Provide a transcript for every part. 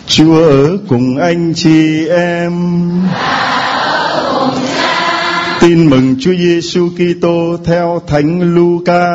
Chúa ở cùng anh chị em. Tin mừng Chúa Giêsu Kitô theo Thánh Luca.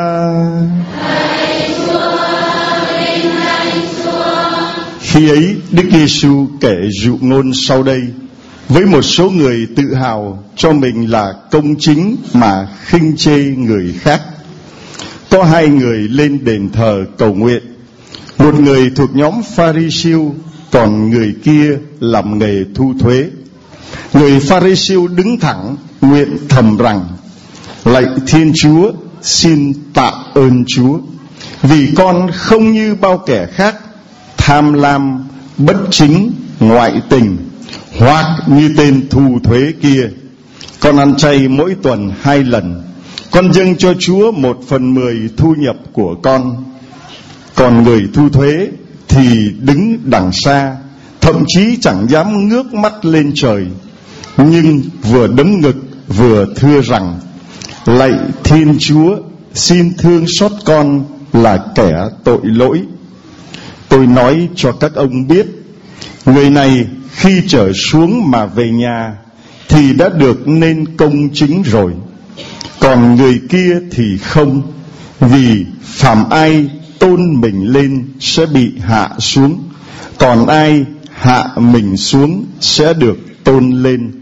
Khi ấy, Đức Giêsu kể dụ ngôn sau đây với một số người tự hào cho mình là công chính mà khinh chê người khác. Có hai người lên đền thờ cầu nguyện. Một người thuộc nhóm Pha-ri-siêu, còn người kia làm nghề thu thuế. Người Pha-ri-siêu đứng thẳng nguyện thầm rằng: Lạy Thiên Chúa, xin tạ ơn Chúa, vì con không như bao kẻ khác tham lam, bất chính, ngoại tình, hoặc như tên thu thuế kia. Con ăn chay mỗi tuần 2 lần. Con dâng cho Chúa 1/10 thu nhập của con. Còn người thu thuế thì đứng đằng xa, thậm chí chẳng dám ngước mắt lên trời, nhưng vừa đấm ngực vừa thưa rằng: Lạy Thiên Chúa, xin thương xót con là kẻ tội lỗi. Tôi nói cho các ông biết, người này khi trở xuống mà về nhà thì đã được nên công chính rồi. Còn người kia thì không, vì phàm ai tôn mình lên sẽ bị hạ xuống, còn ai hạ mình xuống sẽ được tôn lên.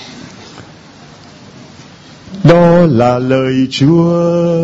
Đó là lời Chúa.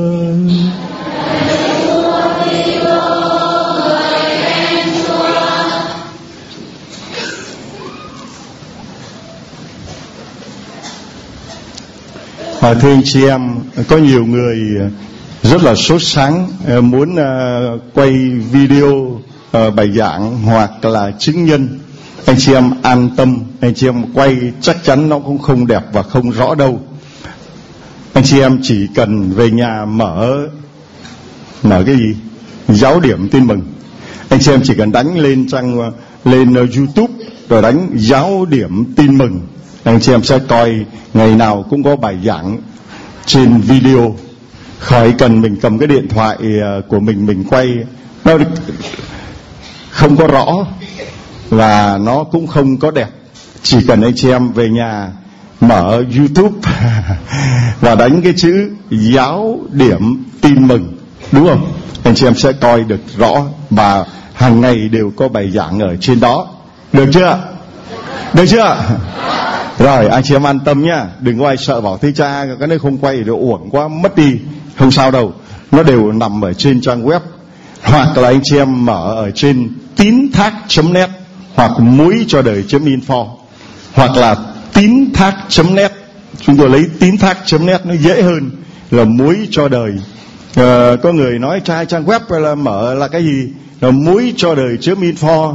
Thưa anh chị em, có nhiều người rất là sốt sắng muốn quay video bài giảng hoặc là chứng nhân. Anh chị em an tâm, anh chị em quay chắc chắn nó cũng không đẹp và không rõ đâu. Anh chị em chỉ cần về nhà mở cái gì? Giáo điểm tin mừng. Anh chị em chỉ cần đánh lên YouTube rồi đánh giáo điểm tin mừng. Anh chị em sẽ coi ngày nào cũng có bài giảng trên video. Khỏi cần mình cầm cái điện thoại của mình quay, nó không có rõ và nó cũng không có đẹp. Chỉ cần anh chị em về nhà mở YouTube và đánh cái chữ giáo điểm tin mừng, đúng không? Anh chị em sẽ coi được rõ, và hàng ngày đều có bài giảng ở trên đó. Được chưa? Được chưa? Rồi, anh chị em an tâm nhá. Đừng có ai sợ bảo thế cha cái này không quay thì uổng quá, mất đi. Không sao đâu, nó đều nằm ở trên trang web. Hoặc là anh chị em mở ở trên tinthác.net hoặc muối-cho-đời.info hoặc là tinthác.net. Chúng tôi lấy tinthác.net nó dễ hơn là muối-cho-đời. Có người nói trang web là mở là cái gì? Là muối-cho-đời.info.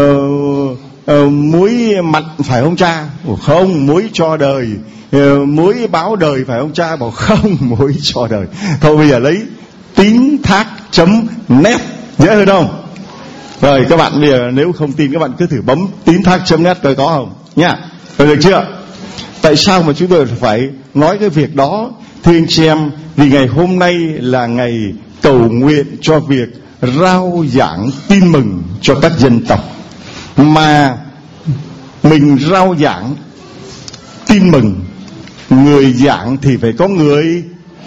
Muối mặn phải không cha? Không, muối cho đời. Muối báo đời phải không cha? Bảo không, muối cho đời. Thôi bây giờ lấy tinthác.net dễ hơn không? Rồi các bạn bây giờ nếu không tin các bạn cứ thử bấm tinthác.net coi có không nha. Rồi được chưa? Tại sao mà chúng tôi phải nói cái việc đó? Thưa anh chị em, vì ngày hôm nay là ngày cầu nguyện cho việc rao giảng tin mừng cho các dân tộc. Mà mình rao giảng tin mừng, người giảng thì phải có người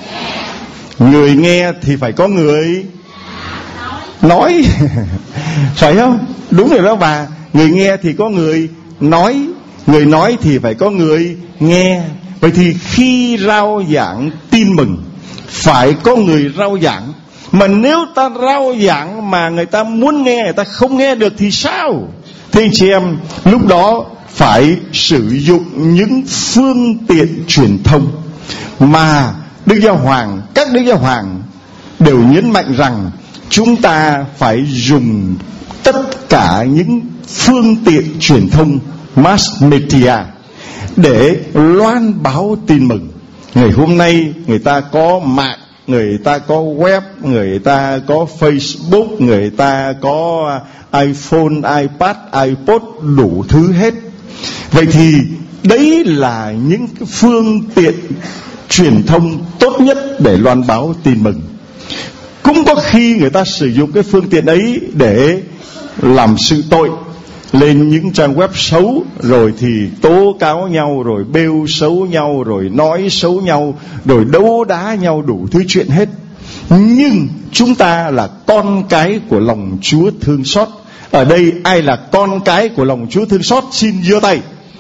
nghe thì phải có người nói. Phải không? Đúng rồi đó bà. Người nghe thì có người nói, người nói thì phải có người nghe. Vậy thì khi rao giảng tin mừng phải có người rao giảng. Mà nếu ta rao giảng mà người ta muốn nghe người ta không nghe được thì sao? Thế anh chị em, lúc đó phải sử dụng những phương tiện truyền thông mà Đức Giáo Hoàng, các Đức Giáo Hoàng đều nhấn mạnh rằng chúng ta phải dùng tất cả những phương tiện truyền thông mass media để loan báo tin mừng. Ngày hôm nay người ta có mạng, người ta có web, người ta có Facebook, người ta có iPhone, iPad, iPod, đủ thứ hết. Vậy thì đấy là những phương tiện truyền thông tốt nhất để loan báo tin mừng. Cũng có khi người ta sử dụng cái phương tiện ấy để làm sự tội, lên những trang web xấu, rồi thì tố cáo nhau, rồi bêu xấu nhau, rồi nói xấu nhau, rồi đấu đá nhau, đủ thứ chuyện hết. Nhưng chúng ta là con cái của lòng Chúa thương xót. Ở đây ai là con cái của lòng Chúa thương xót xin giơ tay.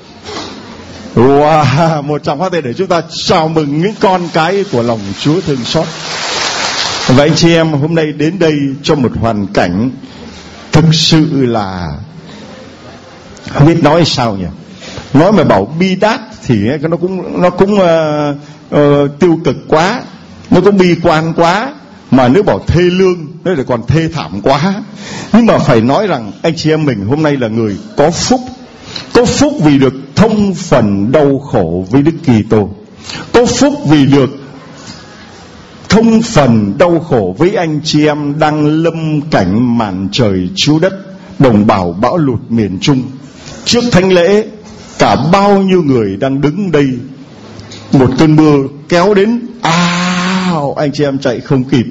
Wow, một tràng pháo tay để chúng ta chào mừng những con cái của lòng Chúa thương xót. Và anh chị em hôm nay đến đây trong một hoàn cảnh thực sự là không biết nói sao nhỉ. Nói mà bảo bi đát thì nó cũng tiêu cực quá, nó cũng bi quan quá. Mà nếu bảo thê lương nó lại còn thê thảm quá. Nhưng mà phải nói rằng anh chị em mình hôm nay là người có phúc. Có phúc vì được thông phần đau khổ với Đức Kitô. Có phúc vì được thông phần đau khổ với anh chị em đang lâm cảnh màn trời chiếu đất, đồng bào bão lụt miền Trung. Trước thánh lễ, cả bao nhiêu người đang đứng đây, một cơn mưa kéo đến, anh chị em chạy không kịp,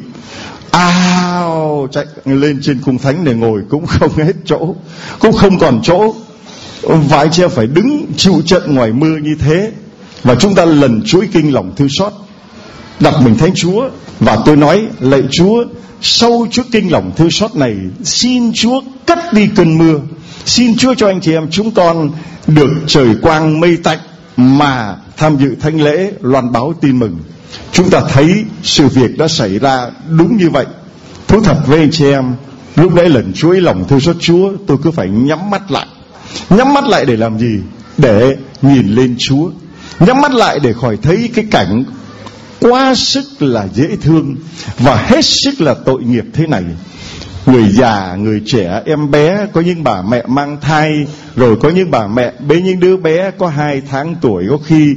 chạy lên trên cung thánh để ngồi cũng không hết chỗ, cũng không còn chỗ. Và anh chị em phải đứng chịu trận ngoài mưa như thế. Và chúng ta lần chuỗi kinh lòng thương xót, đặt mình thánh Chúa. Và tôi nói lạy Chúa, sau chuỗi kinh lòng thương xót này, xin Chúa cắt đi cơn mưa. Xin Chúa cho anh chị em chúng con được trời quang mây tạnh mà tham dự thánh lễ loan báo tin mừng. Chúng ta thấy sự việc đã xảy ra đúng như vậy. Thú thật với anh chị em, lúc đấy lần chuỗi lòng thương xót Chúa, tôi cứ phải nhắm mắt lại. Nhắm mắt lại để làm gì? Để nhìn lên Chúa. Nhắm mắt lại để khỏi thấy cái cảnh quá sức là dễ thương và hết sức là tội nghiệp thế này. Người già, người trẻ, em bé, có những bà mẹ mang thai, rồi có những bà mẹ bế những đứa bé có 2 tháng tuổi, có khi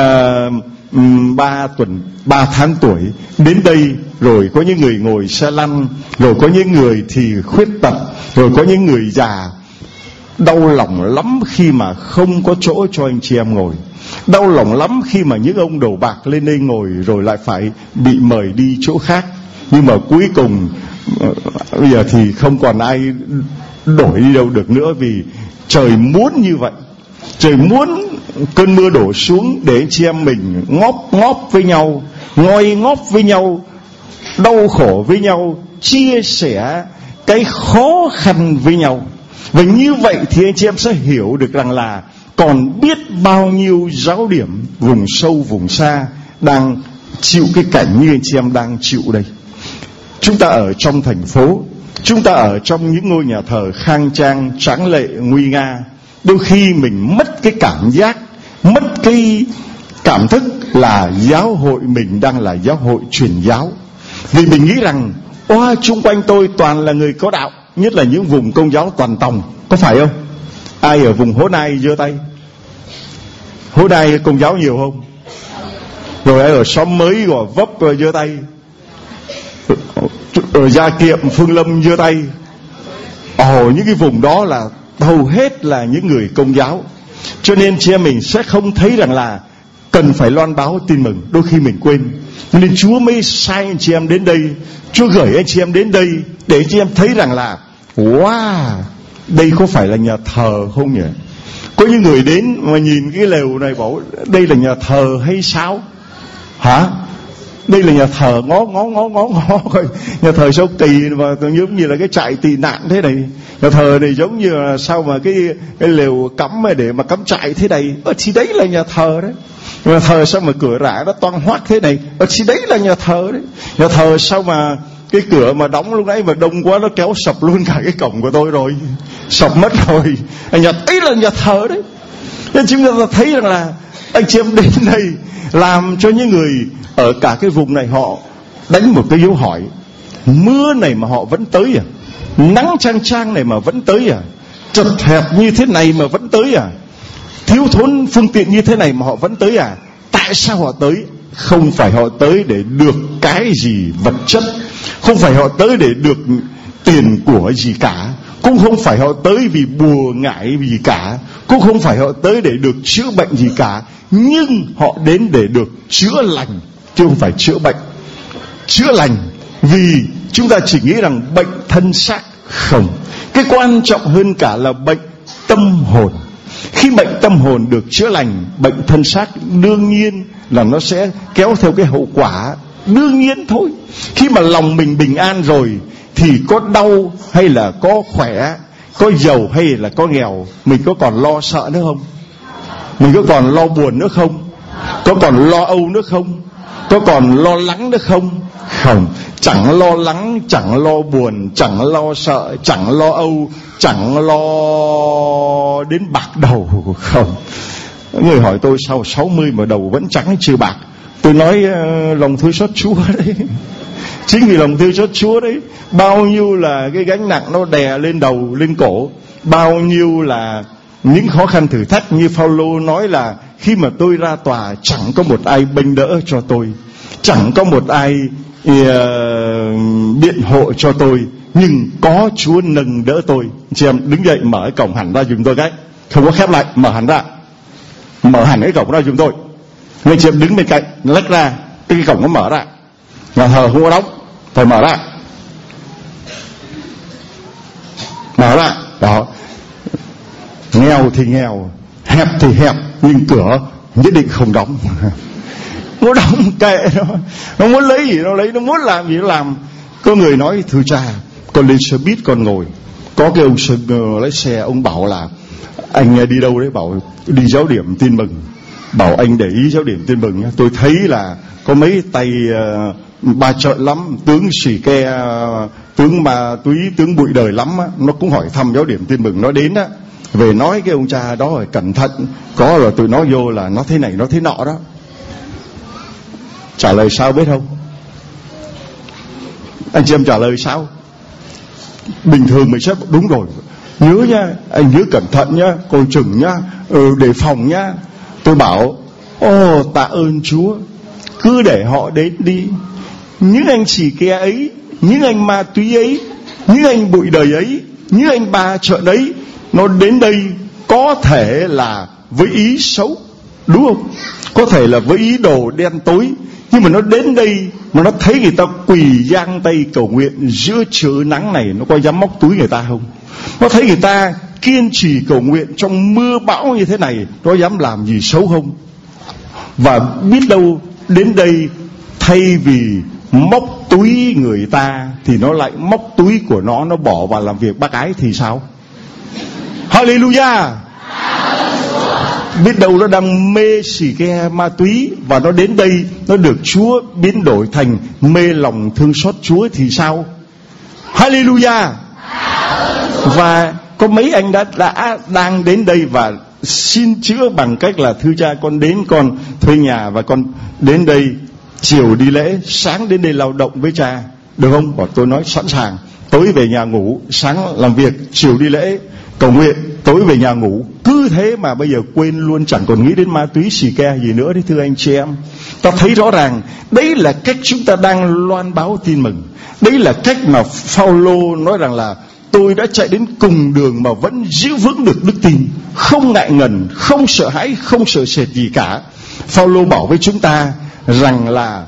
3 tháng tuổi đến đây. Rồi có những người ngồi xe lăn, rồi có những người thì khuyết tật, rồi có những người già. Đau lòng lắm khi mà không có chỗ cho anh chị em ngồi. Đau lòng lắm khi mà những ông đầu bạc lên đây ngồi rồi lại phải bị mời đi chỗ khác. Nhưng mà cuối cùng bây giờ thì không còn ai đổi đi đâu được nữa, vì trời muốn như vậy. Trời muốn cơn mưa đổ xuống để anh chị em mình ngóp với nhau, ngoi ngóp với nhau, đau khổ với nhau, chia sẻ cái khó khăn với nhau. Và như vậy thì anh chị em sẽ hiểu được rằng là còn biết bao nhiêu giáo điểm vùng sâu vùng xa đang chịu cái cảnh như anh chị em đang chịu đây. Chúng ta ở trong thành phố, chúng ta ở trong những ngôi nhà thờ khang trang, tráng lệ, nguy nga. Đôi khi mình mất cái cảm giác, mất cái cảm thức là giáo hội mình đang là giáo hội truyền giáo. Vì mình nghĩ rằng chung quanh tôi toàn là người có đạo, nhất là những vùng Công giáo toàn tòng. Có phải không? Ai ở vùng Hố Nai giơ tay? Hố Nai Công giáo nhiều không? Rồi ai ở xóm mới Gò Vấp giơ tay? Ở Gia Kiệm, Phương Lâm giơ tay. Những cái vùng đó là hầu hết là những người Công giáo. Cho nên chị em mình sẽ không thấy rằng là cần phải loan báo tin mừng. Đôi khi mình quên. Nên Chúa mới sai anh chị em đến đây, Chúa gửi anh chị em đến đây để anh chị em thấy rằng là đây có phải là nhà thờ không nhỉ? Có những người đến mà nhìn cái lều này bảo đây là nhà thờ hay sao? Hả? Đây là nhà thờ, ngó nhà thờ sao kỳ mà giống như là cái trại tị nạn thế này. Nhà thờ này giống như là sao mà cái lều cắm để mà cắm trại thế này. Thì đấy là nhà thờ đấy. Nhà thờ sao mà cửa rã nó toang hoác thế này? Thì đấy là nhà thờ đấy. Nhà thờ sao mà cái cửa mà đóng lúc nãy mà đông quá nó kéo sập luôn cả cái cổng của tôi rồi, sập mất rồi. Ấy là nhà thờ đấy. Nên chúng ta thấy rằng là anh chị em đến đây làm cho những người ở cả cái vùng này họ đánh một cái dấu hỏi. Mưa này mà họ vẫn tới à? Nắng chang chang này mà vẫn tới à? Chật hẹp như thế này mà vẫn tới à? Thiếu thốn phương tiện như thế này mà họ vẫn tới à? Tại sao họ tới? Không phải họ tới để được cái gì vật chất, không phải họ tới để được tiền của gì cả, cũng không phải họ tới vì bùa ngải gì cả, cũng không phải họ tới để được chữa bệnh gì cả. Nhưng họ đến để được chữa lành, chứ không phải chữa bệnh. Chữa lành vì chúng ta chỉ nghĩ rằng bệnh thân xác. Không, cái quan trọng hơn cả là bệnh tâm hồn. Khi bệnh tâm hồn được chữa lành, bệnh thân xác đương nhiên là nó sẽ kéo theo cái hậu quả đương nhiên thôi. Khi mà lòng mình bình an rồi thì có đau hay là có khỏe, có giàu hay là có nghèo, mình có còn lo sợ nữa không? Mình có còn lo buồn nữa không? Có còn lo âu nữa không? Có còn lo lắng nữa không? Không. Chẳng lo lắng, chẳng lo buồn, chẳng lo sợ, chẳng lo âu, chẳng lo đến bạc đầu. Không. Người hỏi tôi sau 60 mà đầu vẫn trắng chưa bạc. Tôi nói lòng thương xót Chúa đấy. Chính vì lòng thương xót Chúa đấy, bao nhiêu là cái gánh nặng nó đè lên đầu, lên cổ, bao nhiêu là những khó khăn thử thách. Như Phaolô nói là khi mà tôi ra tòa chẳng có một ai bênh đỡ cho tôi, chẳng có một ai biện hộ cho tôi, nhưng có Chúa nâng đỡ tôi. Chị em đứng dậy mở cái cổng hẳn ra giùm tôi cái, không có khép lại, mở hẳn ra, mở hẳn cái cổng ra giùm tôi. Nên chị em đứng bên cạnh lách ra, cái cổng nó mở ra, nhà thờ không có đóng, phải mở ra, mở ra. Đó, nghèo thì nghèo, hẹp thì hẹp, nhưng cửa nhất định không đóng. Nó đóng kệ nó muốn lấy gì nó lấy, nó muốn làm gì nó làm. Có người nói thưa cha, con lên xe buýt con ngồi, có cái ông lái xe, ông bảo là anh đi đâu đấy, bảo đi giáo điểm Tin Mừng, bảo anh để ý giáo điểm Tin Mừng nhé. Tôi thấy là có mấy tay ba trợn lắm, tướng xì ke, tướng ma túy, tướng bụi đời lắm á, nó cũng hỏi thăm giáo điểm Tin Mừng. Nó đến á, về nói cái ông cha đó rồi cẩn thận, có rồi tụi nó vô là nó thế này nó thế nọ đó. Trả lời sao biết không? Anh chị em trả lời sao? Bình thường mình sẽ đúng rồi, nhớ nha, anh nhớ cẩn thận nhá, coi chừng nhá, đề phòng nhá. Tôi bảo tạ ơn Chúa, cứ để họ đến đi. Những anh xì ke ấy, những anh ma túy ấy, những anh bụi đời ấy, những anh ba trợn ấy, nó đến đây có thể là với ý xấu, đúng không? Có thể là với ý đồ đen tối, nhưng mà nó đến đây mà nó thấy người ta quỳ giang tay cầu nguyện giữa trưa nắng này, nó có dám móc túi người ta không? Nó thấy người ta kiên trì cầu nguyện trong mưa bão như thế này, nó dám làm gì xấu không? Và biết đâu đến đây thay vì móc túi người ta thì nó lại móc túi của nó bỏ vào làm việc bác ái thì sao? Hallelujah! Biết đâu nó đang mê xì ke ma túy và nó đến đây nó được Chúa biến đổi thành mê lòng thương xót Chúa thì sao? Hallelujah! Và có mấy anh đang đến đây và xin chữa bằng cách là thưa cha, con đến, con thuê nhà và con đến đây chiều đi lễ, sáng đến đây lao động với cha, được không? Bảo tôi nói sẵn sàng. Tối về nhà ngủ, sáng làm việc, chiều đi lễ cầu nguyện, tối về nhà ngủ. Cứ thế mà bây giờ quên luôn, chẳng còn nghĩ đến ma túy xì ke gì nữa đấy, thưa anh chị em. Ta thấy rõ ràng đấy là cách chúng ta đang loan báo tin mừng. Đấy là cách mà Phaolô nói rằng là tôi đã chạy đến cùng đường mà vẫn giữ vững được đức tin, không ngại ngần, không sợ hãi, không sợ sệt gì cả. Phaolô bảo với chúng ta rằng là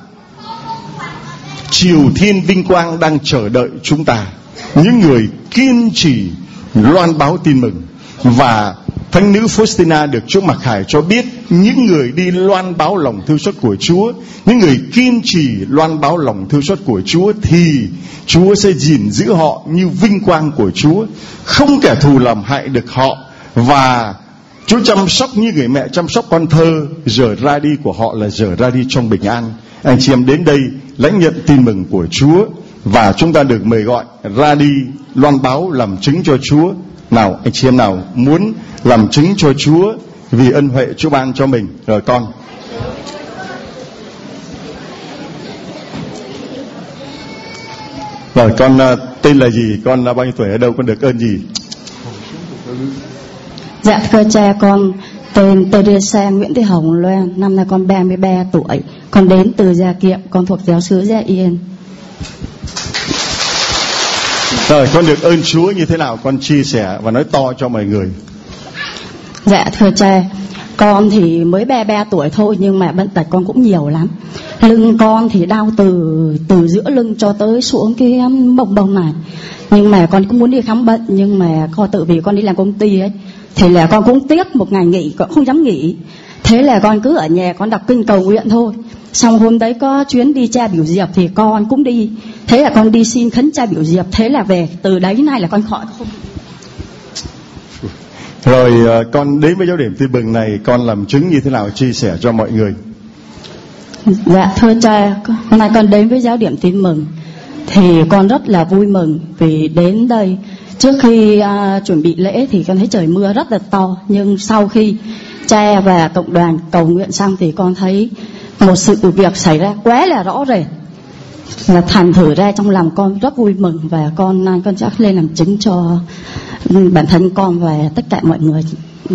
triều thiên vinh quang đang chờ đợi chúng ta, những người kiên trì loan báo tin mừng. Và Thánh nữ Faustina được Chúa Mặc Khải cho biết những người đi loan báo lòng thương xót của Chúa, những người kiên trì loan báo lòng thương xót của Chúa thì Chúa sẽ gìn giữ họ như vinh quang của Chúa, không kẻ thù làm hại được họ. Và Chúa chăm sóc như người mẹ chăm sóc con thơ, giờ ra đi của họ là giờ ra đi trong bình an. Anh chị em đến đây lãnh nhận tin mừng của Chúa và chúng ta được mời gọi ra đi loan báo làm chứng cho Chúa. Nào anh chị em nào muốn làm chứng cho Chúa vì ân huệ Chúa ban cho mình? Rồi con. Rồi con tên là gì? Con bao nhiêu tuổi, ở đâu, con được ơn gì? Dạ thưa cha, con tên Teresa Nguyễn Thị Hồng Loan, năm nay con 33 tuổi, con đến từ Gia Kiệm, con thuộc giáo xứ Gia Yên. Rồi con được ơn Chúa như thế nào? Con chia sẻ và nói to cho mọi người. Dạ thưa cha, con thì mới 33 tuổi thôi nhưng mà bệnh tật con cũng nhiều lắm. Lưng con thì đau từ giữa lưng cho tới xuống cái bông bông này. Nhưng mà con cũng muốn đi khám bệnh, nhưng mà con tự vì con đi làm công ty ấy, thì là con cũng tiếc một ngày nghỉ, con không dám nghỉ. Thế là con cứ ở nhà con đọc kinh cầu nguyện thôi. Xong hôm đấy có chuyến đi Cha Biểu Diệp thì con cũng đi. Thế là con đi xin khấn Cha Biểu Diệp. Thế là về, từ đấy này là con khỏi không. Rồi con đến với giáo điểm Tin Mừng này, con làm chứng như thế nào, chia sẻ cho mọi người. Dạ thưa cha, hôm nay con đến với giáo điểm Tin Mừng thì con rất là vui mừng vì đến đây. Trước khi chuẩn bị lễ thì con thấy trời mưa rất là to, nhưng sau khi cha và cộng đoàn cầu nguyện xong thì con thấy một sự việc xảy ra quá là rõ rệt, là thành thử ra trong lòng con rất vui mừng, và con sẽ lên làm chứng cho bản thân con và tất cả mọi người.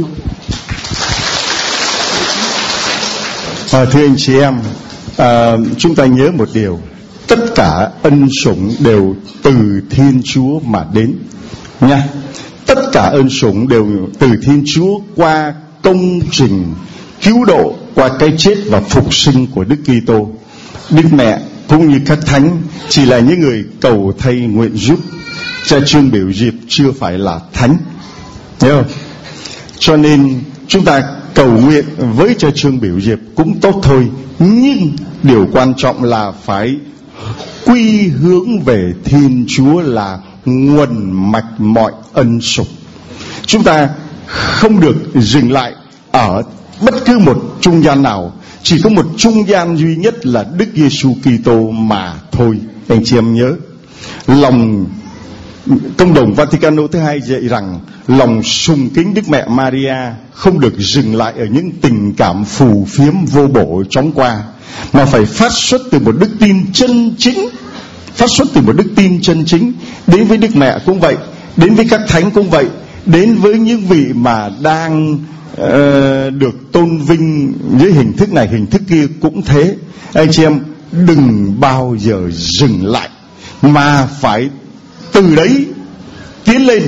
Thưa anh chị em, chúng ta nhớ một điều, tất cả ân sủng đều từ Thiên Chúa mà đến nha. Tất cả ân sủng đều từ Thiên Chúa qua công trình cứu độ, qua cái chết và phục sinh của Đức Kitô. Đức Mẹ cũng như các thánh chỉ là những người cầu thay nguyện giúp. Cha Trương Biểu Diệp chưa phải là thánh, hiểu không? Cho nên chúng ta cầu nguyện với Cha Trương Biểu Diệp cũng tốt thôi, nhưng điều quan trọng là phải quy hướng về Thiên Chúa là nguồn mạch mọi ân sủng. Chúng ta không được dừng lại ở bất cứ một trung gian nào, chỉ có một trung gian duy nhất là Đức Giêsu Kitô mà thôi. Anh chị em nhớ, lòng Công đồng Vaticano thứ hai dạy rằng lòng sùng kính Đức Mẹ Maria không được dừng lại ở những tình cảm phù phiếm vô bổ chóng qua, mà phải phát xuất từ một đức tin chân chính. Phát xuất từ một đức tin chân chính. Đến với Đức Mẹ cũng vậy, đến với các thánh cũng vậy, đến với những vị mà đang được tôn vinh với hình thức này hình thức kia cũng thế. Anh chị em đừng bao giờ dừng lại, mà phải từ đấy tiến lên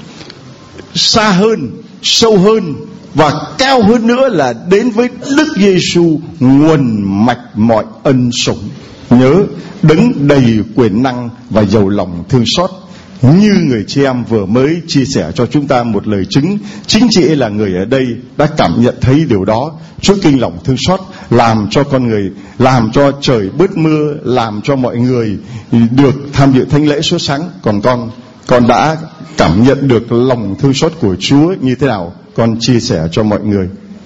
xa hơn, sâu hơn và cao hơn nữa là đến với Đức Giêsu, nguồn mạch mọi ân sủng. Nhớ, đấng đầy quyền năng và giàu lòng thương xót, như người chị em vừa mới chia sẻ cho chúng ta một lời chứng. Chính chị là người ở đây đã cảm nhận thấy điều đó. Chúa kinh lòng thương xót làm cho con người, làm cho trời bớt mưa, làm cho mọi người được tham dự thánh lễ suốt sáng. Còn con đã cảm nhận được lòng thương xót của Chúa như thế nào, con chia sẻ cho mọi người.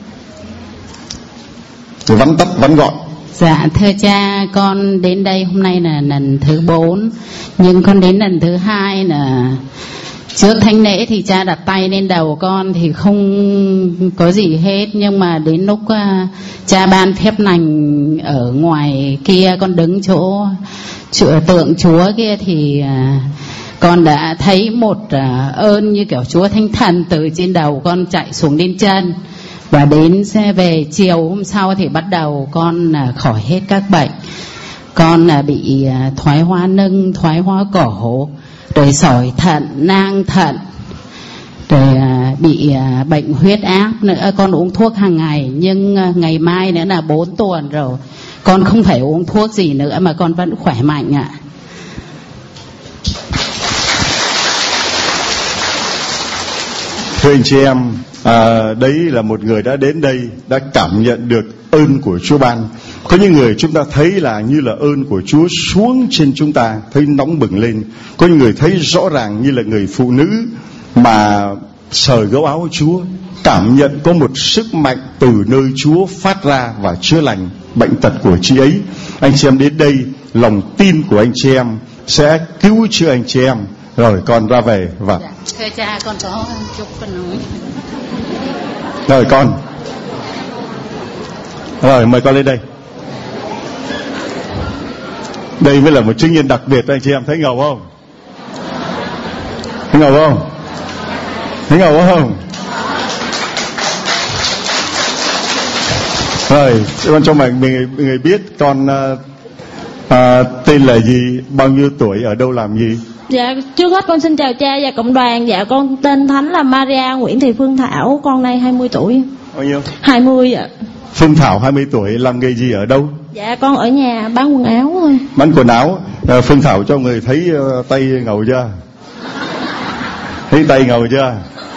Vắn tắt vắn gọn. Dạ thưa cha, con đến đây hôm nay là lần thứ 4, nhưng con đến lần thứ 2 là trước thánh lễ thì cha đặt tay lên đầu con thì không có gì hết, nhưng mà đến lúc cha ban phép lành ở ngoài kia, con đứng chỗ tượng Chúa kia thì con đã thấy một ơn như kiểu Chúa Thánh Thần từ trên đầu con chạy xuống đến chân. Và đến về chiều hôm sau thì bắt đầu con khỏi hết các bệnh. Con bị thoái hóa lưng, thoái hóa cổ, rồi sỏi thận, nang thận, rồi bị bệnh huyết áp nữa. Con uống thuốc hàng ngày, nhưng ngày mai nữa là 4 tuần rồi con không phải uống thuốc gì nữa mà con vẫn khỏe mạnh ạ. Thưa anh chị em, đấy là một người đã đến đây, đã cảm nhận được ơn của Chúa ban. Có những người chúng ta thấy là như là ơn của Chúa xuống trên chúng ta, thấy nóng bừng lên. Có những người thấy rõ ràng như là người phụ nữ mà sờ gấu áo Chúa, cảm nhận có một sức mạnh từ nơi Chúa phát ra và chữa lành bệnh tật của chị ấy. Anh chị em đến đây, lòng tin của anh chị em sẽ cứu chữa anh chị em. Rồi con ra về và thưa cha, con có chút con nói. Rồi con. Rồi mời con lên đây. Đây mới là một chứng nhân đặc biệt anh chị em, thấy ngầu không? Thấy ngầu không? Thấy ngầu không? Rồi, con cho mọi người biết con tên là gì, bao nhiêu tuổi, ở đâu làm gì? Dạ, trước hết con xin chào cha và cộng đoàn. Dạ, con tên thánh là Maria Nguyễn Thị Phương Thảo. Con nay 20 tuổi. Bao nhiêu? 20 ạ. Phương Thảo 20 tuổi làm nghề gì ở đâu? Dạ con ở nhà bán quần áo thôi. Bán quần áo. Phương Thảo cho người thấy tay ngầu chưa? Thấy tay ngầu chưa?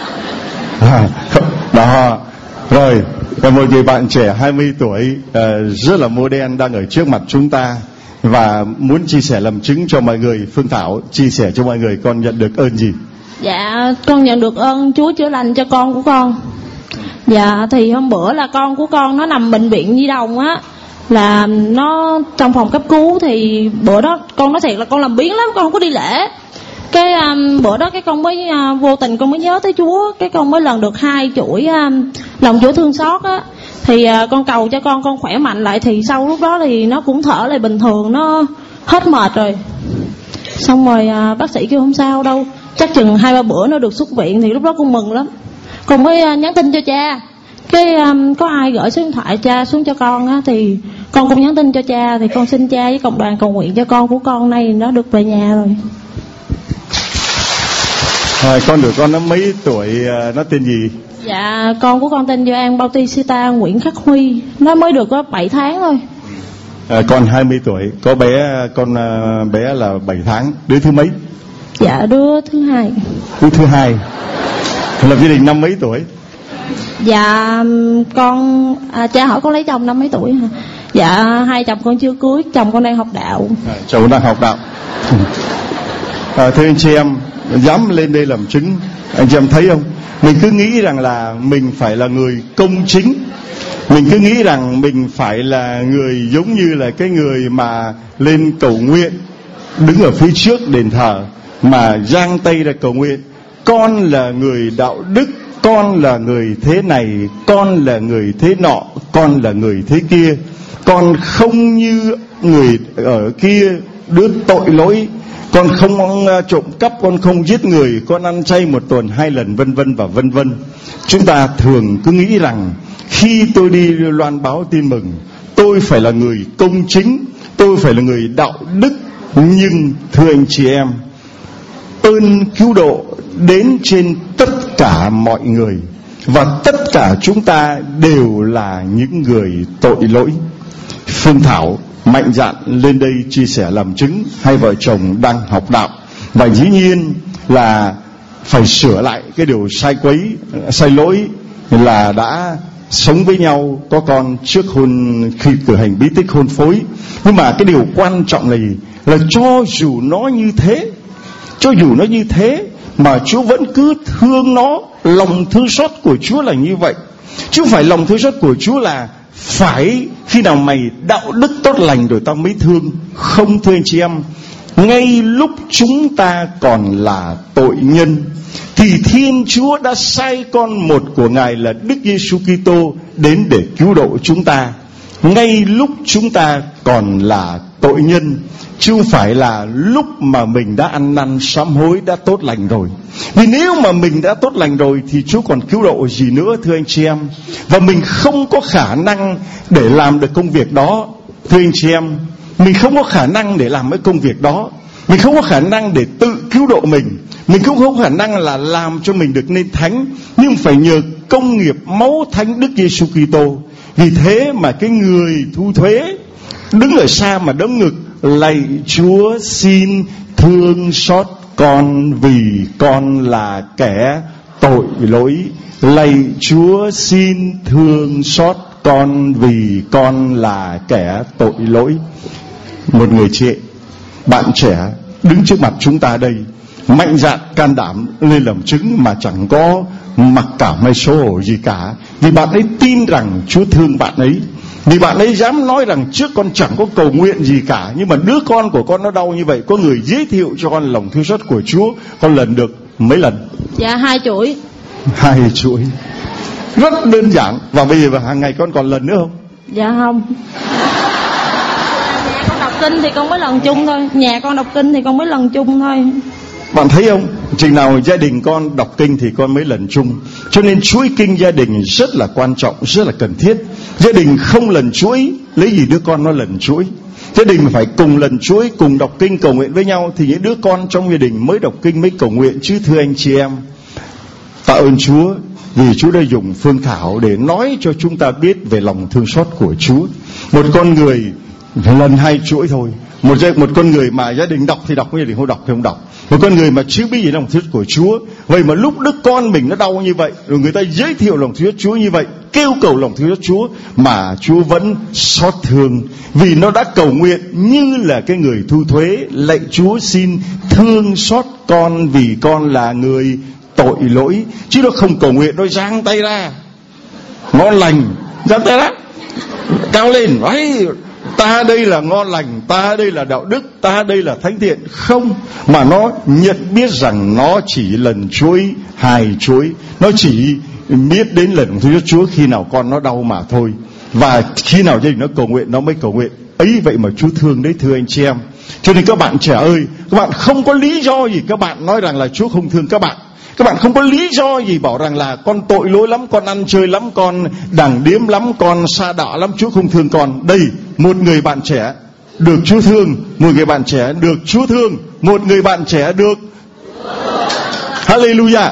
Đó. Rồi, một người bạn trẻ 20 tuổi rất là modern đang ở trước mặt chúng ta và muốn chia sẻ làm chứng cho mọi người. Phương Thảo chia sẻ cho mọi người con nhận được ơn gì? Dạ con nhận được ơn Chúa chữa lành cho con của con. Dạ thì hôm bữa là con của con nó nằm bệnh viện nhi đồng á, là nó trong phòng cấp cứu. Thì bữa đó con nói thiệt là con làm biếng lắm, con không có đi lễ. Cái bữa đó cái con mới vô tình con mới nhớ tới Chúa, cái con mới lần được 2 chuỗi lòng Chúa thương xót á. Thì con cầu cho con khỏe mạnh lại. Thì sau lúc đó thì nó cũng thở lại bình thường, nó hết mệt rồi. Xong rồi bác sĩ kêu không sao đâu, chắc chừng 2-3 bữa nó được xuất viện. Thì lúc đó con mừng lắm, con mới nhắn tin cho cha. Cái có ai gửi số điện thoại cha xuống cho con á, thì con cũng nhắn tin cho cha. Thì con xin cha với cộng đoàn cầu nguyện cho con của con nay nó được về nhà rồi. Con của con nó mấy tuổi, nó tên gì? Dạ con của con tên Gioan Bautista Nguyễn Khắc Huy, nó mới được có 7 tháng thôi. Con 20 tuổi, có con bé là 7 tháng. Đứa thứ mấy? Dạ đứa thứ 2. Đứa thứ 2. Lập gia đình năm mấy tuổi? Dạ con cha hỏi con lấy chồng năm mấy tuổi hả? Dạ 2 chồng con chưa cưới, chồng con đang học đạo. Chồng đang học đạo. Thưa anh chị em, dám lên đây làm chứng. Anh chị em thấy không? Mình cứ nghĩ rằng là mình phải là người công chính. Mình cứ nghĩ rằng mình phải là người giống như là cái người mà lên cầu nguyện, đứng ở phía trước đền thờ mà giang tay ra cầu nguyện. Con là người đạo đức, con là người thế này, con là người thế nọ, con là người thế kia. Con không như người ở kia, đứa tội lỗi. Con không trộm cắp, con không giết người, con ăn chay 1 tuần 2 lần, vân vân và vân vân. Chúng ta thường cứ nghĩ rằng khi tôi đi loan báo tin mừng, tôi phải là người công chính, tôi phải là người đạo đức. Nhưng thưa anh chị em, ơn cứu độ đến trên tất cả mọi người, và tất cả chúng ta đều là những người tội lỗi. Phương Thảo mạnh dạn lên đây chia sẻ làm chứng. Hai vợ chồng đang học đạo, và dĩ nhiên là phải sửa lại cái điều sai lỗi là đã sống với nhau, có con trước khi cử hành bí tích hôn phối. Nhưng mà cái điều quan trọng là gì? Là cho dù nó như thế mà Chúa vẫn cứ thương nó. Lòng thương xót của Chúa là như vậy, chứ không phải lòng thương xót của Chúa là phải khi nào mày đạo đức tốt lành rồi tao mới thương. Không, thưa anh chị em, ngay lúc chúng ta còn là tội nhân thì Thiên Chúa đã sai con một của Ngài là Đức Giêsu Kitô đến để cứu độ chúng ta. Ngay lúc chúng ta còn là tội nhân, chứ không phải là lúc mà mình đã ăn năn sám hối, đã tốt lành rồi. Vì nếu mà mình đã tốt lành rồi thì Chúa còn cứu độ gì nữa, thưa anh chị em. Và mình không có khả năng để làm được công việc đó, thưa anh chị em. Mình không có khả năng để làm cái công việc đó. Mình không có khả năng để tự cứu độ mình. Mình cũng không có khả năng là làm cho mình được nên thánh, nhưng phải nhờ công nghiệp máu thánh Đức Giêsu Kitô. Vì thế mà cái người thu thuế đứng ở xa mà đấm ngực: lạy Chúa, xin thương xót con vì con là kẻ tội lỗi. Lạy Chúa, xin thương xót con vì con là kẻ tội lỗi. Một người chị, bạn trẻ đứng trước mặt chúng ta đây, mạnh dạn can đảm lên làm chứng mà chẳng có mặc cảm hay xấu hổ gì cả. Vì bạn ấy tin rằng Chúa thương bạn ấy. Vì bạn ấy dám nói rằng trước con chẳng có cầu nguyện gì cả, nhưng mà đứa con của con nó đau như vậy, có người giới thiệu cho con lòng thương xót của Chúa. Con lần được mấy lần? Dạ 2 chuỗi. 2 chuỗi. Rất đơn giản. Và bây giờ hàng ngày con còn lần nữa không? Dạ không. Nhà con đọc kinh thì con mới lần chung thôi. Nhà con đọc kinh thì con mới lần chung thôi. Bạn thấy không? Chừng nào gia đình con đọc kinh thì con mới lần chung. Cho nên chuỗi kinh gia đình rất là quan trọng, rất là cần thiết. Gia đình không lần chuỗi, lấy gì đứa con nó lần chuỗi? Gia đình phải cùng lần chuỗi, cùng đọc kinh cầu nguyện với nhau, thì những đứa con trong gia đình mới đọc kinh, mới cầu nguyện chứ, thưa anh chị em. Tạ ơn Chúa, vì Chúa đã dùng Phương Thảo để nói cho chúng ta biết về lòng thương xót của Chúa. Một con người lần 2 chuỗi thôi, một con người mà gia đình đọc thì đọc, gia đình không đọc thì không đọc, một con người mà chưa biết gì lòng thương của Chúa. Vậy mà lúc đứa con mình nó đau như vậy, rồi người ta giới thiệu lòng thương Chúa như vậy, kêu cầu lòng thương Chúa, mà Chúa vẫn xót thương, vì nó đã cầu nguyện như là cái người thu thuế: lạy Chúa xin thương xót con vì con là người tội lỗi. Chứ nó không cầu nguyện, nó giang tay ra ngon lành, giang tay ra cao lên, ấy ta đây là ngon lành, ta đây là đạo đức, ta đây là thánh thiện. Không, mà nó nhận biết rằng nó chỉ lần chuỗi 2 chuỗi, nó chỉ biết đến lần thứ Chúa khi nào con nó đau mà thôi, và khi nào gia đình nó cầu nguyện nó mới cầu nguyện. Ấy vậy mà Chúa thương đấy, thưa anh chị em. Cho nên các bạn trẻ ơi, các bạn không có lý do gì các bạn nói rằng là Chúa không thương các bạn. Các bạn không có lý do gì bảo rằng là con tội lỗi lắm, con ăn chơi lắm, con đảng điếm lắm, con sa đọa lắm, Chúa không thương con. Đây, một người bạn trẻ được Chúa thương, một người bạn trẻ được Chúa thương, một người bạn trẻ được Hallelujah.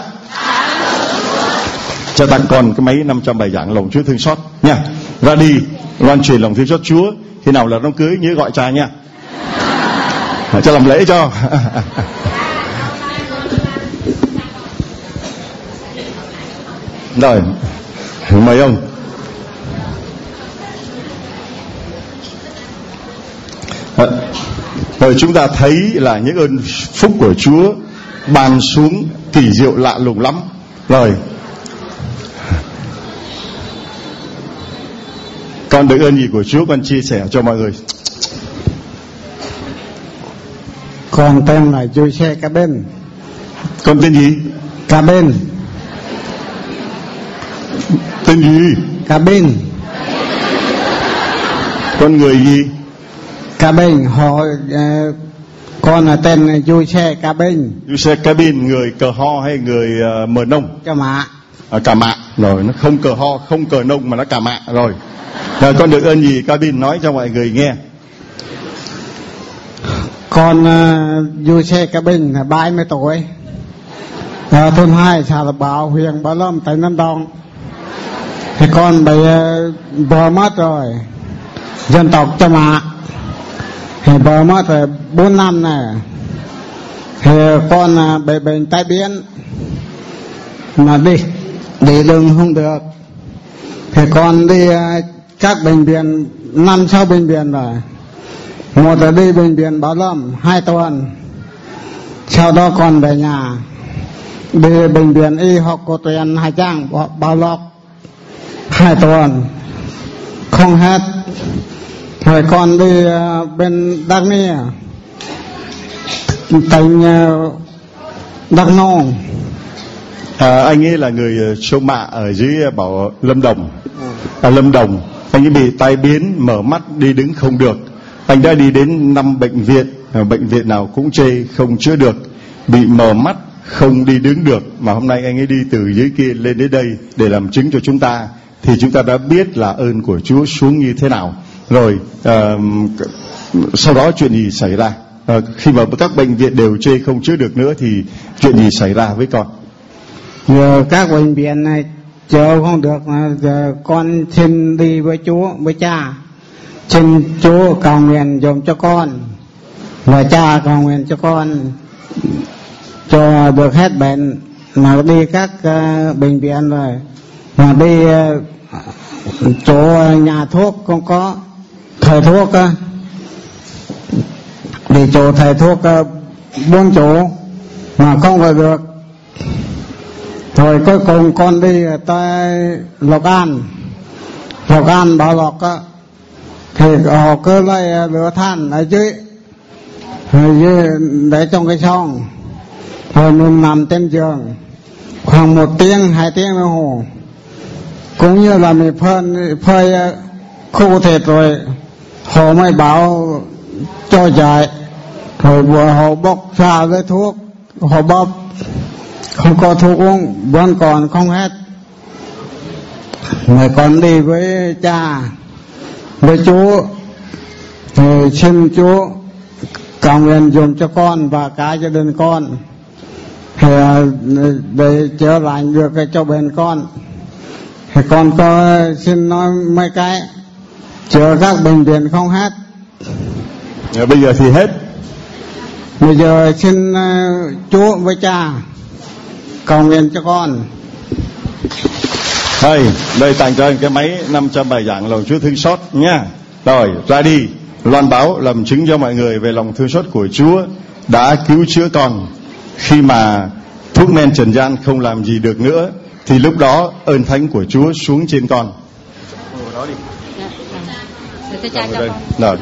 Cho tặng con cái máy 500 bài giảng lòng Chúa thương xót nha. Ra đi loan truyền lòng thương xót Chúa. Khi nào là đám cưới nhớ gọi cha nha, cho làm lễ cho. Rồi, mời ông. Rồi chúng ta thấy là những ơn phúc của Chúa ban xuống kỳ diệu lạ lùng lắm. Rồi, con được ơn gì của Chúa con chia sẻ cho mọi người. Con tên là Jose Cabin. Con tên gì? Cabin. Tên gì? Cabin. Con người gì? Cabin. Họ con là tên Jose Cabin. Jose Cabin, người Cờ Ho hay người Mờ Nông? Cà Mạ. Cà Mạ. Rồi, nó không Cờ Ho, không Cờ Nông mà nó Cà Mạ. Rồi, con được ơn gì Cabin nói cho mọi người nghe. Con Jose Cabin là 30 tuổi, ở thôn 2 xã Lập Bảo, huyện Bảo Lâm, tỉnh Lâm Đồng. Thì con bị vợ mất rồi, dân tộc Cà Mạ. Thì vợ mất rồi 4 năm này. Thì con bị bệnh tai biến, mà đi đường không được. Thì con đi các bệnh viện, 5-6 bệnh viện rồi. Một là đi bệnh viện Bảo Lâm 2 tuần, sau đó con về nhà. Đi bệnh viện Y học cổ truyền Hà Giang Bảo Lộc 2 tuần không hết. Rồi con đi bên Đắk Nia, tỉnh Đắk Nông. Anh ấy là người Sông Mạ ở dưới Bảo Lâm Đồng. Lâm Đồng. Anh ấy bị tai biến, mở mắt đi đứng không được. Anh đã đi đến 5 bệnh viện, bệnh viện nào cũng chê không chữa được, bị mờ mắt không đi đứng được. Mà hôm nay anh ấy đi từ dưới kia lên đến đây để làm chứng cho chúng ta, thì chúng ta đã biết là ơn của Chúa xuống như thế nào. Rồi sau đó chuyện gì xảy ra? Khi mà các bệnh viện đều chê không chữa được nữa thì chuyện gì xảy ra với con? Giờ các bệnh viện này chữa không được, giờ con xin đi với Chúa, với cha. Xin Chúa cầu nguyện dùm cho con, và cha cầu nguyện cho con cho được hết bệnh. Mà đi các bệnh viện rồi, mà đi chỗ nhà thuốc không có thầy thuốc á, đi chỗ thầy thuốc 4 chỗ mà không có được. Rồi cuối cùng con đi tới Lộc An Bảo Lộc á, thì họ cứ lấy lửa than ở dưới để trong cái xong. Rồi mình nằm trên giường khoảng 1 tiếng 2 tiếng đồng hồ, cũng như là mình phơi khô thịt. Rồi họ mới bảo cho dậy, rồi vừa họ bốc ra lấy thuốc, họ bóp không có thuốc uống, vẫn còn không hết. Rồi con đi với cha, với Chúa, thì xin Chúa cầu nguyện dùm cho con và cả gia đình con. thì để chữa lành được cho bên con. Thì con có xin nói mấy cái chữa các bệnh viện không hết. Bây giờ thì hết. Bây giờ xin Chúa với cha cầu nguyện cho con. Thôi, đây tặng cho anh cái máy 500 bài giảng lòng Chúa thương xót nha. Rồi, ra đi loan báo làm chứng cho mọi người về lòng thương xót của Chúa đã cứu chữa con. Khi mà thuốc men trần gian không làm gì được nữa thì lúc đó ơn thánh của Chúa xuống trên con. Đó đi. Để cha cho con. Rồi.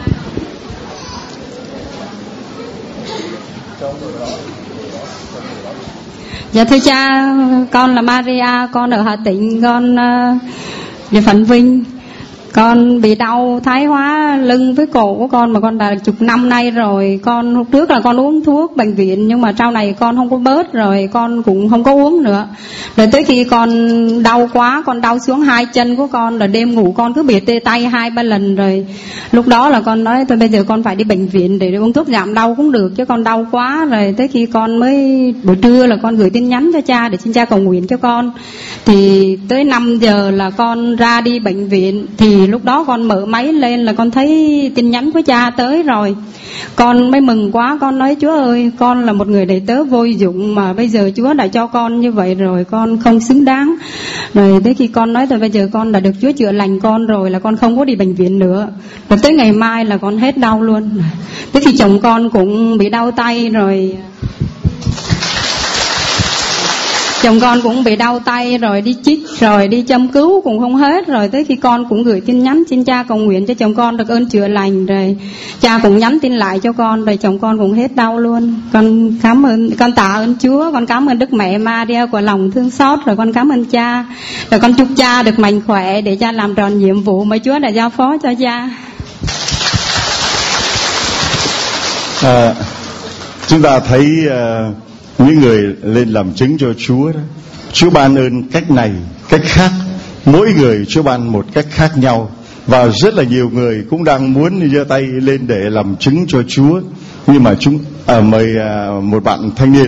Dạ thưa cha, con là Maria, con ở Hà Tĩnh, con về Phấn Vinh. Con bị đau thái hóa lưng với cổ của con mà con đã chục năm nay rồi. Con hôm trước là con uống thuốc bệnh viện nhưng mà sau này con không có bớt rồi, con cũng không có uống nữa. Rồi tới khi con đau quá, con đau xuống hai chân của con, rồi đêm ngủ con cứ bị tê tay 2-3 lần rồi. Lúc đó là con nói thôi bây giờ con phải đi bệnh viện để uống thuốc giảm đau cũng được chứ con đau quá. Rồi tới khi con mới buổi trưa là con gửi tin nhắn cho cha để xin cha cầu nguyện cho con. Thì tới 5 giờ là con ra đi bệnh viện, thì lúc đó con mở máy lên là con thấy tin nhắn của cha tới rồi. Con mới mừng quá, con nói Chúa ơi, con là một người đầy tớ vô dụng mà bây giờ Chúa đã cho con như vậy rồi, con không xứng đáng. Rồi tới khi con nói rồi bây giờ con đã được Chúa chữa lành con rồi là con không có đi bệnh viện nữa. Rồi tới ngày mai là con hết đau luôn. Tới khi chồng con cũng bị đau tay rồi, chồng con cũng bị đau tay rồi đi chích rồi đi châm cứu cũng không hết. Rồi tới khi con cũng gửi tin nhắn xin cha cầu nguyện cho chồng con được ơn chữa lành, rồi cha cũng nhắn tin lại cho con, rồi chồng con cũng hết đau luôn. Con cảm ơn, con tạ ơn Chúa, con cảm ơn Đức Mẹ Maria của lòng thương xót, rồi con cảm ơn cha, rồi con chúc cha được mạnh khỏe để cha làm tròn nhiệm vụ mà Chúa đã giao phó cho cha. Chúng ta thấy những người lên làm chứng cho Chúa đó, Chúa ban ơn cách này, cách khác, mỗi người Chúa ban một cách khác nhau. Và rất là nhiều người cũng đang muốn giơ tay lên để làm chứng cho Chúa. Nhưng mà chúng mời một bạn thanh niên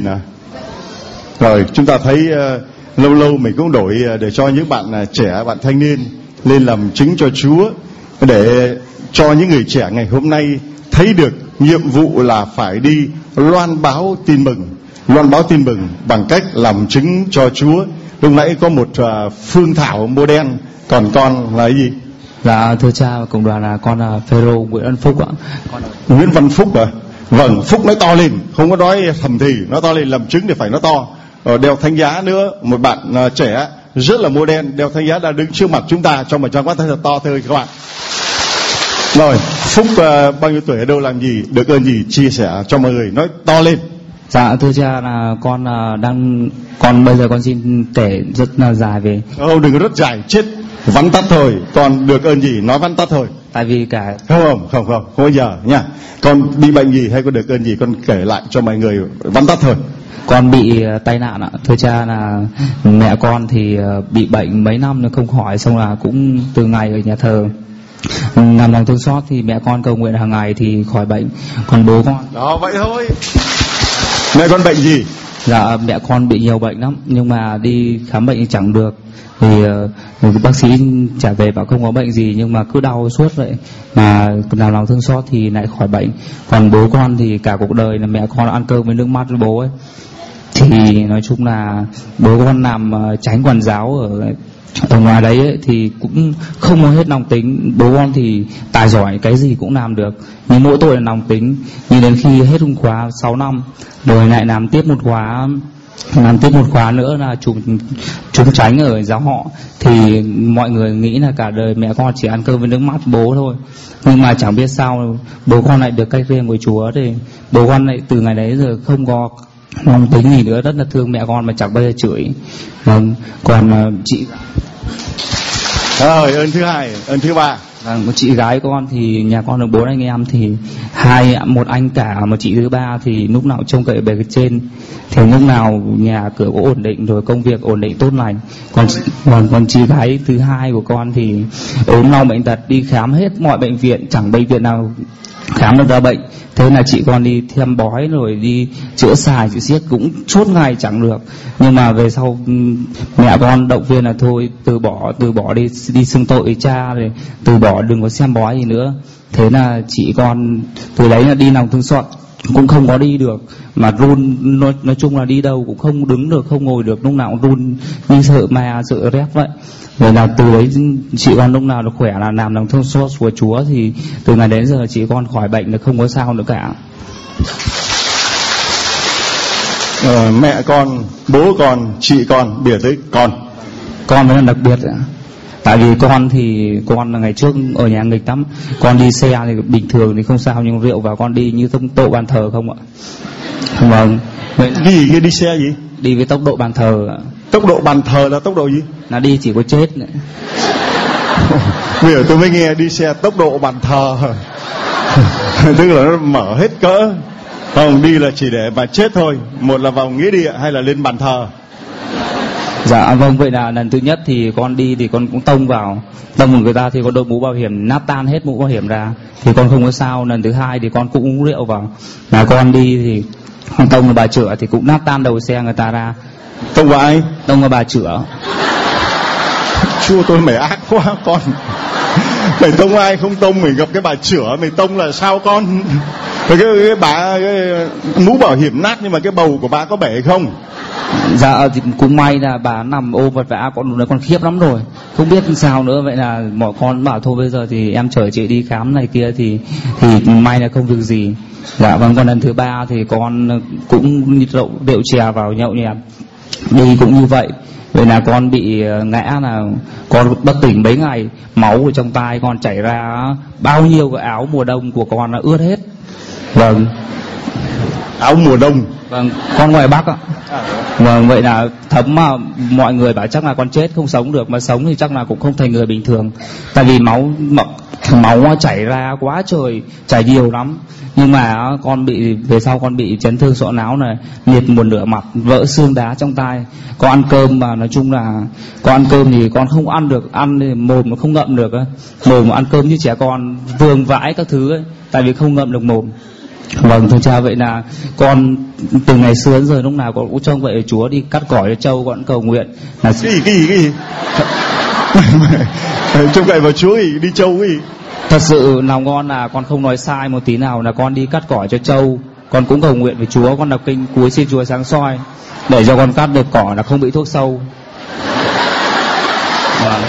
Rồi chúng ta thấy lâu lâu mình cũng đổi để cho những bạn trẻ, bạn thanh niên lên làm chứng cho Chúa, để cho những người trẻ ngày hôm nay thấy được nhiệm vụ là phải đi loan báo tin mừng. Loan báo tin mừng bằng cách làm chứng cho Chúa. Lúc nãy có một Phương Thảo model, còn con là cái gì? Dạ thưa cha, cộng đoàn là con là Phêrô Nguyễn Văn Phúc ạ. Nguyễn Văn Phúc à? Vâng, Phúc nói to lên, không có nói thầm thì, nói to lên, làm chứng thì phải nói to. Đeo thánh giá nữa, một bạn trẻ rất là model, đeo thánh giá đã đứng trước mặt chúng ta trong một trang quát thật to thưa các bạn. Rồi, Phúc bao nhiêu tuổi, ở đâu làm gì, được ơn gì, chia sẻ cho mọi người, nói to lên. Dạ thưa cha là con con bây giờ con xin kể rất là dài về. Đừng có rất dài, chết, vắn tắt thôi. Con được ơn gì, nói vắn tắt thôi. Tại vì cả không bao giờ nha. Con bị bệnh gì hay có được ơn gì, con kể lại cho mọi người vắn tắt thôi. Con bị tai nạn ạ. Thưa cha là mẹ con thì bị bệnh mấy năm nó không khỏi, xong là cũng từ ngày ở nhà thờ làm lòng thương xót thì mẹ con cầu nguyện hàng ngày thì khỏi bệnh. Còn bố con đó vậy thôi. Mẹ con bệnh gì? Dạ mẹ con bị nhiều bệnh lắm, nhưng mà đi khám bệnh thì chẳng được. Thì bác sĩ trả về bảo không có bệnh gì, nhưng mà cứ đau suốt vậy. Mà làm lòng thương xót thì lại khỏi bệnh. Còn bố con thì cả cuộc đời là mẹ con ăn cơm với nước mắt với bố ấy. Thì nói chung là bố con làm chánh quản giáo ở ngoài đấy ấy, thì cũng không có hết lòng tính. Bố con thì tài giỏi, cái gì cũng làm được, nhưng mỗi tội là lòng tính. Nhưng đến khi hết khóa 6 năm rồi lại làm tiếp một khóa nữa là trúng chánh ở giáo họ, thì mọi người nghĩ là cả đời mẹ con chỉ ăn cơm với nước mắt bố thôi. Nhưng mà chẳng biết sao bố con lại được cách riêng của Chúa, thì bố con lại từ ngày đấy giờ không có lòng tính gì nữa, rất là thương mẹ con mà chẳng bao giờ chửi. Còn chị rồi, ơn thứ hai, ơn thứ ba. Chị gái con thì nhà con được 4 anh em, thì một anh cả, một chị thứ ba thì lúc nào trông cậy bề cái trên, thì lúc nào nhà cửa có ổn định rồi, công việc ổn định tốt lành. Còn chị gái thứ hai của con thì ốm đau bệnh tật, đi khám hết mọi bệnh viện, chẳng bệnh viện nào khám được ra bệnh. Thế là chị con đi thêm bói rồi đi chữa xài chữa xiết cũng suốt ngày chẳng được. Nhưng mà về sau mẹ con động viên là thôi từ bỏ đi xưng tội cha, rồi từ bỏ đừng có xem bói gì nữa. Thế là chị con từ đấy là đi lòng thương xót cũng không có đi được, mà run, nói chung là đi đâu cũng không đứng được, không ngồi được, lúc nào cũng run như sợ ma sợ rét vậy. Rồi là từ đấy chị con lúc nào nó khỏe là làm lòng thương xót của Chúa, thì từ ngày đến giờ chị con khỏi bệnh là không có sao nữa cả. Mẹ con, bố con, chị con, biệt tới con mới là đặc biệt. Tại vì con là ngày trước ở nhà nghịch lắm. Con đi xe thì bình thường thì không sao, nhưng rượu vào con đi như tốc độ bàn thờ không ạ. Vâng. Đi xe gì? Đi với tốc độ bàn thờ ạ. Tốc độ bàn thờ là tốc độ gì? Là đi chỉ có chết này. Bây giờ tôi mới nghe đi xe tốc độ bàn thờ. Tức là nó mở hết cỡ. Không, đi là chỉ để mà chết thôi. Một là vào nghĩa địa hay là lên bàn thờ? Dạ vâng, vậy là lần thứ nhất thì con đi thì con cũng tông vào người ta thì có đội mũ bảo hiểm nát tan hết mũ bảo hiểm ra thì con không có sao. Lần thứ hai thì con cũng uống rượu vào, là con đi thì con tông vào bà chữa thì cũng nát tan đầu xe người ta ra. Tông vào ai? Tông vào bà chữa. Chua, tôi mày ác quá con. Mày tông ai không tông, mày gặp cái bà chữa mày tông là sao con? Cái bà mũ bảo hiểm nát nhưng mà cái bầu của bà có bể không? Dạ thì cũng may là bà nằm ôm vật vã, con khiếp lắm rồi, không biết sao nữa. Vậy là mọi con bảo thôi bây giờ thì em chở chị đi khám này kia thì may là không việc gì. Dạ vâng, còn lần thứ ba thì con cũng rượu chè vào nhậu nhẹt, đi cũng như vậy. Vậy là con bị ngã, là con bất tỉnh mấy ngày, máu ở trong tai con chảy ra, bao nhiêu cái áo mùa đông của con là ướt hết. Vâng. Áo mùa đông? Vâng, con ngoài Bắc ạ. Vâng, vậy là thấm mà mọi người bảo chắc là con chết không sống được, mà sống thì chắc là cũng không thành người bình thường. Tại vì máu chảy ra quá trời, chảy nhiều lắm. Nhưng mà con bị, về sau con bị chấn thương sọ não này, liệt một nửa mặt, vỡ xương đá trong tai. Con ăn cơm mà nói chung là con ăn cơm thì con không ăn được, ăn thì mồm nó không ngậm được ấy. Mồm ăn cơm như trẻ con, vương vãi các thứ ấy, tại vì không ngậm được mồm. Vâng, thưa cha, vậy là con từ ngày xưa đến giờ lúc nào con cũng trông vậy Chúa đi cắt cỏ cho trâu, con cầu nguyện là cái gì trông vậy vào Chúa thì đi trâu cái gì? Thật sự lòng con là con không nói sai một tí nào, là con đi cắt cỏ cho trâu, con cũng cầu nguyện với Chúa, con đọc kinh cuối xin Chúa sáng soi để cho con cắt được cỏ là không bị thuốc sâu. Vâng.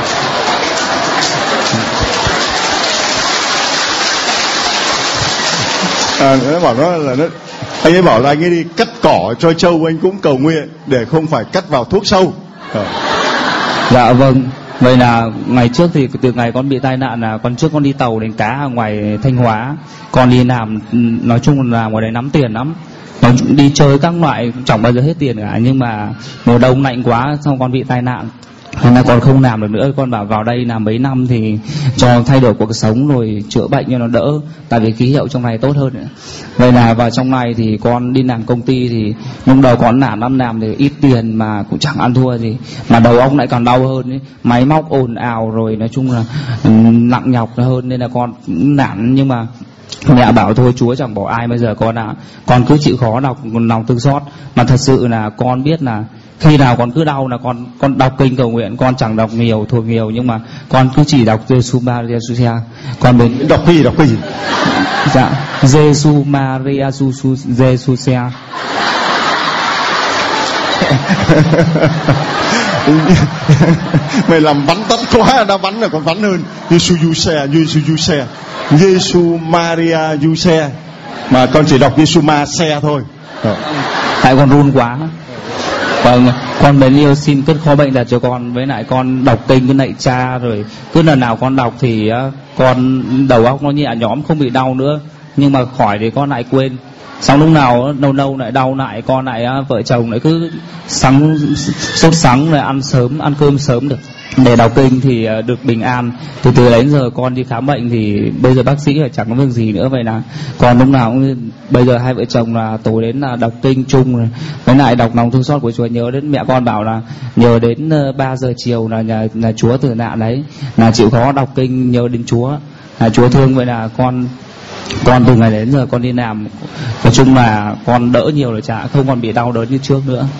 Nó bảo nó là anh ấy bảo là anh ấy đi cắt cỏ cho trâu, anh cũng cầu nguyện để không phải cắt vào thuốc sâu. Dạ vâng. Vậy là ngày trước thì từ ngày con bị tai nạn là con trước con đi tàu đánh cá ở ngoài Thanh Hóa, con đi làm, nói chung là ngoài đấy nắm tiền lắm, nó đi chơi các loại chẳng bao giờ hết tiền cả. Nhưng mà mùa đông lạnh quá, xong con bị tai nạn, nên là con không làm được nữa. Con bảo vào đây làm mấy năm thì cho thay đổi cuộc sống rồi chữa bệnh cho nó đỡ, tại vì khí hậu trong này tốt hơn. Vậy là vào trong này thì con đi làm công ty thì lúc đầu con làm thì ít tiền mà cũng chẳng ăn thua gì, mà đầu óc lại còn đau hơn ấy. Máy móc ồn ào rồi nói chung là nặng nhọc hơn, nên là con nản. Nhưng mà mẹ bảo thôi Chúa chẳng bỏ ai, bây giờ con cứ chịu khó đọc lòng thương xót. Mà thật sự là con biết là khi nào con cứ đau là con đọc kinh cầu nguyện, con chẳng đọc nhiều thuộc nhiều, nhưng mà con cứ chỉ đọc Giêsu Maria Giuse. Con đến đọc cái gì? Dạ, Giêsu Maria Giuse. Mày làm bắn tắt quá, đã bắn là còn bắn hơn. Giêsu Maria Giuse. Mà con chỉ đọc Giêsu Ma xe thôi. Tại con run quá. Vâng, con mến yêu xin cất khó bệnh đặt cho con, với lại con đọc kinh cứ lạy cha, rồi cứ lần nào con đọc thì con đầu óc nó nhẹ nhõm, không bị đau nữa. Nhưng mà khỏi thì con lại quên, xong lúc nào lâu lại đau lại, con lại vợ chồng lại cứ sốt sắng lại ăn cơm sớm được để đọc kinh thì được bình an. Từ đấy đến giờ con đi khám bệnh thì bây giờ bác sĩ là chẳng có việc gì nữa. Vậy là còn lúc nào cũng bây giờ hai vợ chồng là tối đến là đọc kinh chung rồi, với lại đọc lòng thương xót của Chúa. Nhớ đến mẹ con bảo là nhớ đến 3 giờ chiều là Chúa tử nạn đấy, là chịu khó đọc kinh nhớ đến Chúa. Chúa thương, vậy là con từ ngày đến giờ con đi làm, nói chung là con đỡ nhiều rồi cha, không còn bị đau đớn như trước nữa.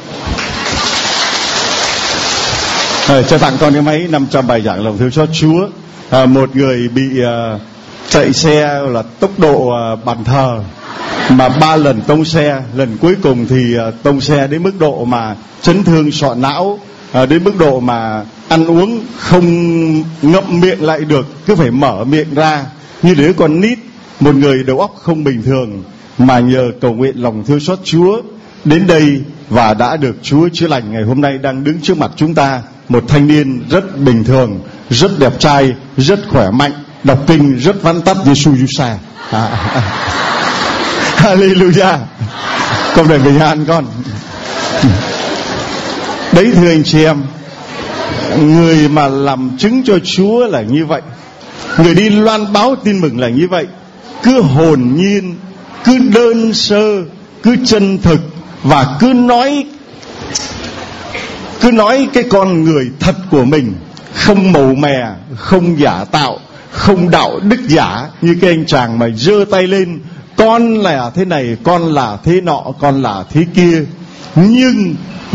Cho tặng con cái máy 500 bài giảng lòng thương xót Chúa. Một người bị chạy xe là tốc độ bàn thờ mà 3 lần tông xe, lần cuối cùng thì tông xe đến mức độ mà chấn thương sọ não, đến mức độ mà ăn uống không ngậm miệng lại được, cứ phải mở miệng ra như đứa con nít. Một người đầu óc không bình thường mà nhờ cầu nguyện lòng thương xót Chúa đến đây và đã được Chúa chữa lành. Ngày hôm nay đang đứng trước mặt chúng ta một thanh niên rất bình thường, rất đẹp trai, rất khỏe mạnh, đọc kinh rất vắn tắt như Giê-xu. Hallelujah. Con đợi bình an con. Đấy thưa anh chị em, người mà làm chứng cho Chúa là như vậy, người đi loan báo tin mừng là như vậy, cứ hồn nhiên, cứ đơn sơ, cứ chân thực và cứ nói cái con người thật của mình, không màu mè, không giả tạo, không đạo đức giả như cái anh chàng mà giơ tay lên, con là thế này, con là thế nọ, con là thế kia, nhưng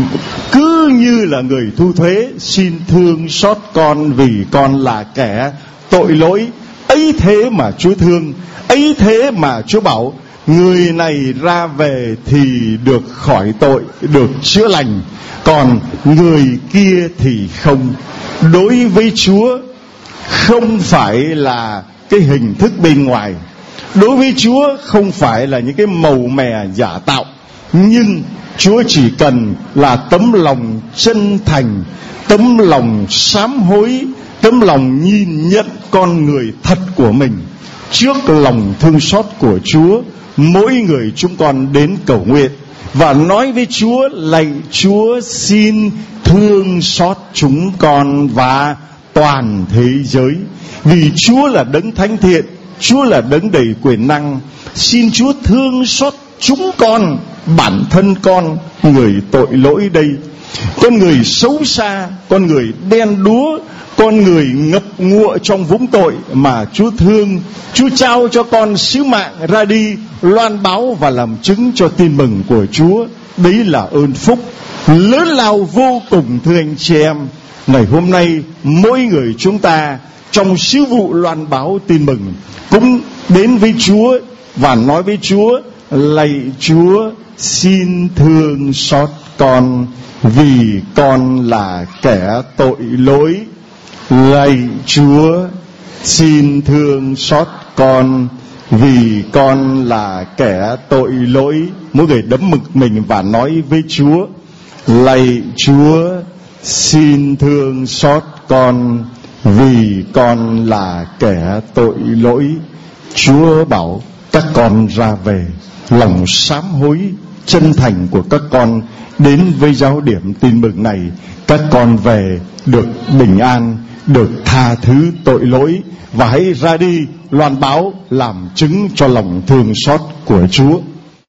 cứ như là người thu thuế, xin thương xót con vì con là kẻ tội lỗi. Ấy thế mà Chúa thương, ấy thế mà Chúa bảo người này ra về thì được khỏi tội, được chữa lành, còn người kia thì không. Đối với Chúa không phải là cái hình thức bên ngoài, đối với Chúa không phải là những cái màu mè giả tạo, nhưng Chúa chỉ cần là tấm lòng chân thành, tấm lòng sám hối, tấm lòng nhìn nhận con người thật của mình. Trước lòng thương xót của Chúa, mỗi người chúng con đến cầu nguyện và nói với Chúa: lạy Chúa, xin thương xót chúng con và toàn thế giới, vì Chúa là đấng thánh thiện, Chúa là đấng đầy quyền năng. Xin Chúa thương xót chúng con, bản thân con, người tội lỗi đây, con người xấu xa, con người đen đúa, con người ngập ngụa trong vũng tội mà Chúa thương. Chúa trao cho con sứ mạng ra đi loan báo và làm chứng cho tin mừng của Chúa. Đấy là ơn phúc lớn lao vô cùng thưa anh chị em. Ngày hôm nay mỗi người chúng ta trong sứ vụ loan báo tin mừng cũng đến với Chúa và nói với Chúa: lạy Chúa, xin thương xót con vì con là kẻ tội lỗi. Lạy Chúa, xin thương xót con vì con là kẻ tội lỗi. Mỗi người đấm ngực mình và nói với Chúa: lạy Chúa, xin thương xót con vì con là kẻ tội lỗi. Chúa bảo các con ra về. Lòng sám hối chân thành của các con đến với giáo điểm tin mừng này, các con về được bình an, được tha thứ tội lỗi, và hãy ra đi loan báo làm chứng cho lòng thương xót của Chúa.